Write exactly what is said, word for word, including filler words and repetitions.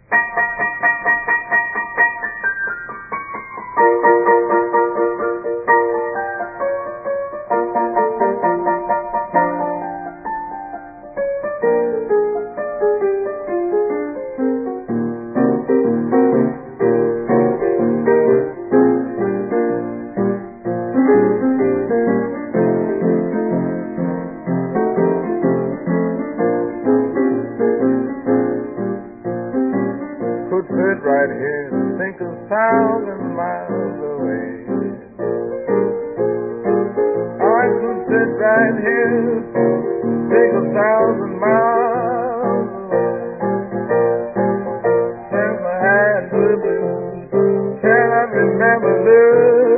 Could sit right here and think a thousand miles away. I could sit right here, think a thousand miles away. Since I had the blues, can I remember blues?